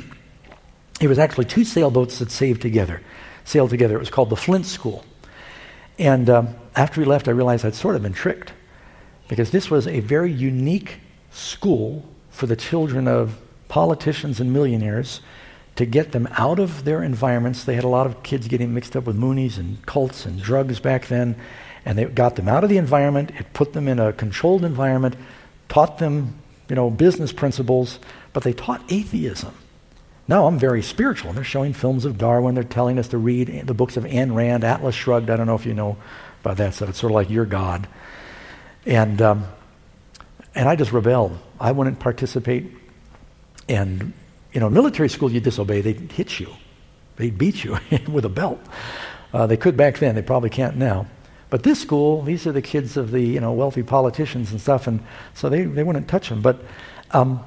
S1: It was actually two sailboats that sailed together. Sailed together. It was called the Flint School. And um, after he left, I realized I'd sort of been tricked, because this was a very unique school for the children of politicians and millionaires to get them out of their environments. They had a lot of kids getting mixed up with Moonies and cults and drugs back then, and they got them out of the environment. It put them in a controlled environment, taught them, you know, business principles, but they taught atheism. Now I'm very spiritual. They're showing films of Darwin. They're telling us to read the books of Ayn Rand, Atlas Shrugged. I don't know if you know about that stuff. It's sort of like your God. And um, and I just rebelled. I wouldn't participate. And, you know, military school, you disobey. They'd hit you. They'd beat you with a belt. Uh, they could back then. They probably can't now. But this school, these are the kids of the, you know, wealthy politicians and stuff, and so they, they wouldn't touch them. But um,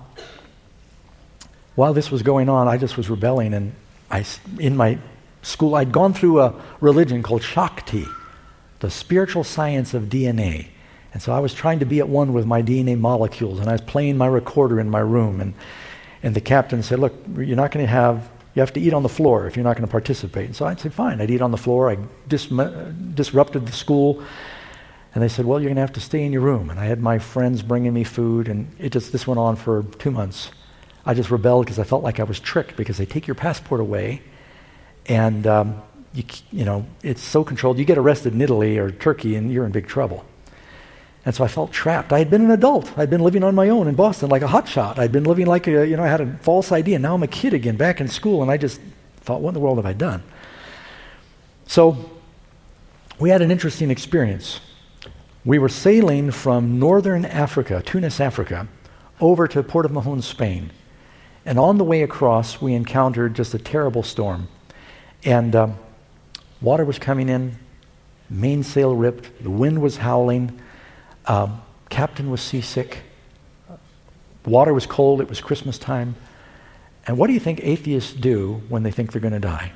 S1: while this was going on, I just was rebelling, and I, in my school, I'd gone through a religion called Shakti, the spiritual science of D N A. And so I was trying to be at one with my D N A molecules, and I was playing my recorder in my room, and and the captain said, look, you're not going to have, you have to eat on the floor if you're not going to participate. And so I'd say, fine, I'd eat on the floor. I dis- disrupted the school. And they said, well, you're going to have to stay in your room. And I had my friends bringing me food, and it just, this went on for two months. I just rebelled because I felt like I was tricked, because they take your passport away, and um, you, you know, it's so controlled. You get arrested in Italy or Turkey, and you're in big trouble. And so I felt trapped. I had been an adult. I'd been living on my own in Boston like a hotshot. I'd been living like a, you know, I had a false idea. Now I'm a kid again, back in school, and I just thought, what in the world have I done? So we had an interesting experience. We were sailing from northern Africa, Tunis, Africa, over to Port of Mahon, Spain. And on the way across, we encountered just a terrible storm. And um, water was coming in, mainsail ripped, the wind was howling, um, captain was seasick, water was cold, it was Christmas time. And what do you think atheists do when they think they're going to die?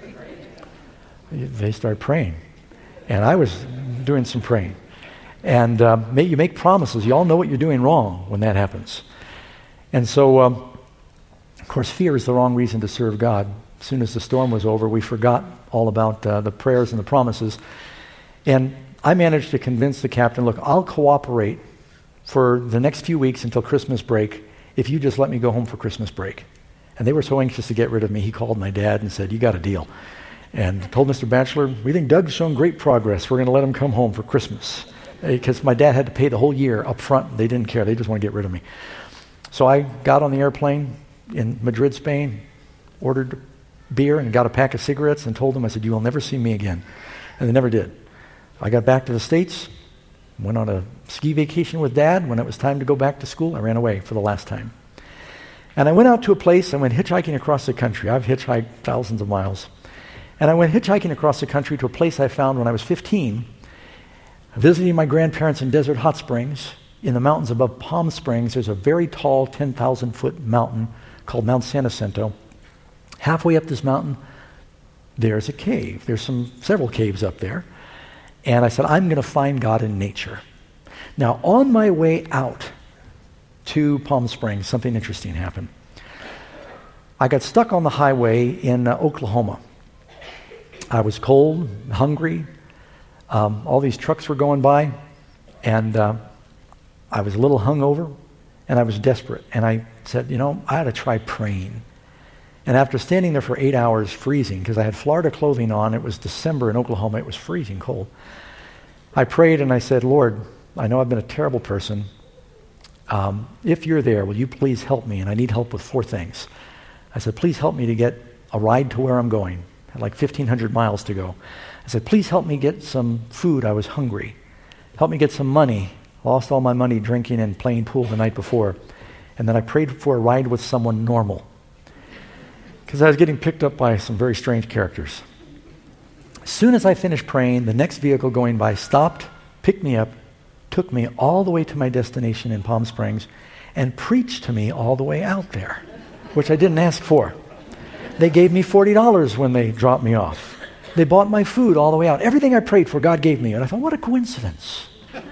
S1: They start praying. And I was doing some praying. And uh, may, you make promises. You all know what you're doing wrong when that happens. And so, um, of course, fear is the wrong reason to serve God. As soon as the storm was over, we forgot all about uh, the prayers and the promises. And I managed to convince the captain, look, I'll cooperate for the next few weeks until Christmas break if you just let me go home for Christmas break. And they were so anxious to get rid of me, he called my dad and said, you got a deal. And told Mister Batchelor, we think Doug's shown great progress. We're going to let him come home for Christmas. Because my dad had to pay the whole year up front. They didn't care. They just want to get rid of me. So I got on the airplane in Madrid, Spain, ordered beer and got a pack of cigarettes and told them, I said, you will never see me again. And they never did. I got back to the States, went on a ski vacation with Dad. When it was time to go back to school, I ran away for the last time. And I went out to a place, I went hitchhiking across the country. I've hitchhiked thousands of miles. And I went hitchhiking across the country to a place I found when I was fifteen, visiting my grandparents in Desert Hot Springs. In the mountains above Palm Springs, there's a very tall ten thousand foot mountain called Mount San Jacinto. Halfway up this mountain, there's a cave. There's some several caves up there. And I said, I'm going to find God in nature. Now, on my way out to Palm Springs, something interesting happened. I got stuck on the highway in uh, Oklahoma. I was cold, hungry. Um, all these trucks were going by, and uh, I was a little hungover, and I was desperate. And I said, you know, I ought to try praying. And after standing there for eight hours freezing, because I had Florida clothing on, it was December in Oklahoma, it was freezing cold. I prayed and I said, Lord, I know I've been a terrible person. Um, if you're there, will you please help me? And I need help with four things. I said, please help me to get a ride to where I'm going. I had like fifteen hundred miles to go. I said, please help me get some food. I was hungry. Help me get some money. Lost all my money drinking and playing pool the night before. And then I prayed for a ride with someone normal, because I was getting picked up by some very strange characters. As soon as I finished praying, the next vehicle going by stopped, picked me up, took me all the way to my destination in Palm Springs, and preached to me all the way out there, which I didn't ask for. They gave me forty dollars when they dropped me off. They bought my food all the way out. Everything I prayed for, God gave me. And I thought, what a coincidence.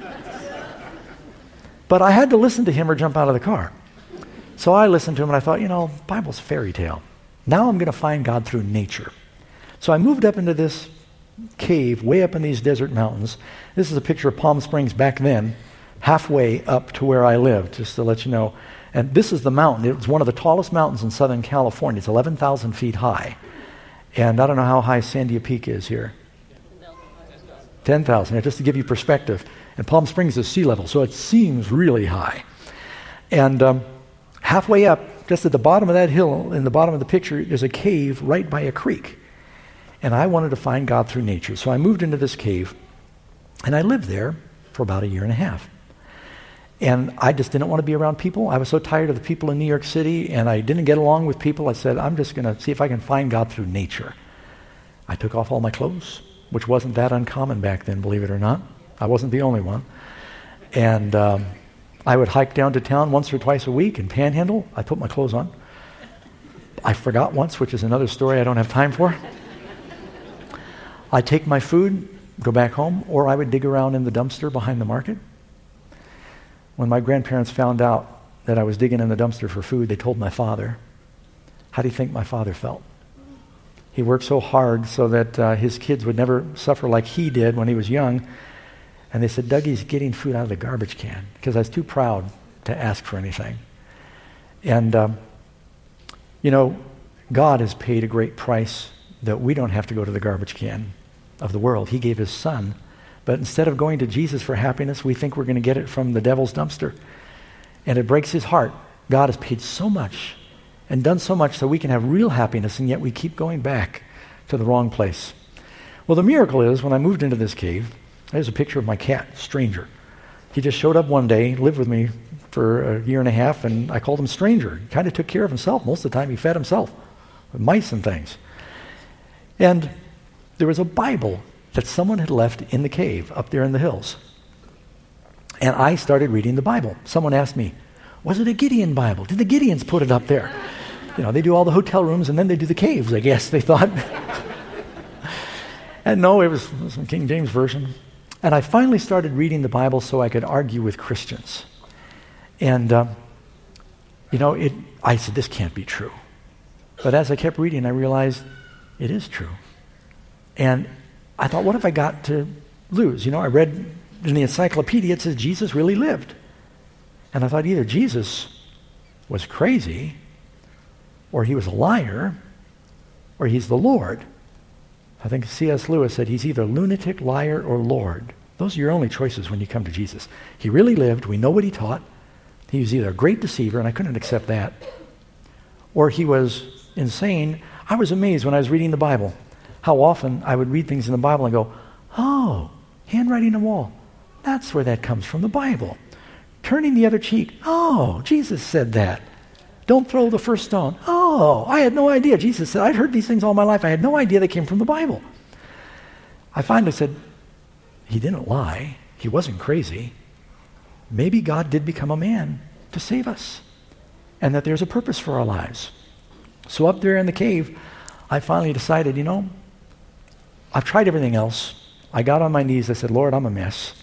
S1: But I had to listen to him or jump out of the car. So I listened to him and I thought, you know, Bible's fairy tale. Now I'm going to find God through nature. So I moved up into this cave way up in these desert mountains. This is a picture of Palm Springs back then, halfway up to where I lived, just to let you know. And this is the mountain. It's one of the tallest mountains in Southern California. It's eleven thousand feet high. And I don't know how high Sandia Peak is here. ten thousand, just to give you perspective. And Palm Springs is sea level, so it seems really high. And um, halfway up, just at the bottom of that hill, in the bottom of the picture, there's a cave right by a creek. And I wanted to find God through nature. So I moved into this cave, and I lived there for about a year and a half. And I just didn't want to be around people. I was so tired of the people in New York City, and I didn't get along with people. I said, I'm just going to see if I can find God through nature. I took off all my clothes, which wasn't that uncommon back then, believe it or not. I wasn't the only one. And um, I would hike down to town once or twice a week and panhandle. I put my clothes on. I forgot once, which is another story I don't have time for. I'd take my food, go back home, or I would dig around in the dumpster behind the market. When my grandparents found out that I was digging in the dumpster for food, they told my father. How do you think my father felt? He worked so hard so that uh, his kids would never suffer like he did when he was young. And they said, Dougie's getting food out of the garbage can, because I was too proud to ask for anything. And, um, you know, God has paid a great price that we don't have to go to the garbage can of the world. He gave his son But instead of going to Jesus for happiness, we think we're going to get it from the devil's dumpster. And it breaks his heart. God has paid so much and done so much so we can have real happiness, and yet we keep going back to the wrong place. Well, the miracle is, when I moved into this cave, there's a picture of my cat, Stranger. He just showed up one day, lived with me for a year and a half, and I called him Stranger. He kind of took care of himself. Most of the time he fed himself with mice and things. And there was a Bible that someone had left in the cave up there in the hills. And I started reading the Bible. Someone asked me, was it a Gideon Bible? Did the Gideons put it up there? You know, they do all the hotel rooms and then they do the caves, I guess, they thought. And no, it was, it was some King James Version. And I finally started reading the Bible so I could argue with Christians. And, uh, you know, it. I said, this can't be true. But as I kept reading, I realized it is true. And I thought, what have I got to lose? You know, I read in the encyclopedia, it says Jesus really lived. And I thought either Jesus was crazy, or he was a liar, or he's the Lord. I think C S Lewis said he's either lunatic, liar, or Lord. Those are your only choices when you come to Jesus. He really lived. We know what he taught. He was either a great deceiver, and I couldn't accept that, or he was insane. I was amazed when I was reading the Bible how often I would read things in the Bible and go, oh, handwriting on the wall. That's where that comes from, the Bible. Turning the other cheek. Oh, Jesus said that. Don't throw the first stone. Oh, I had no idea. Jesus said, I'd heard these things all my life. I had no idea they came from the Bible. I finally said, he didn't lie. He wasn't crazy. Maybe God did become a man to save us, and that there's a purpose for our lives. So up there in the cave, I finally decided, you know, I've tried everything else. I got on my knees. I said, Lord, I'm a mess.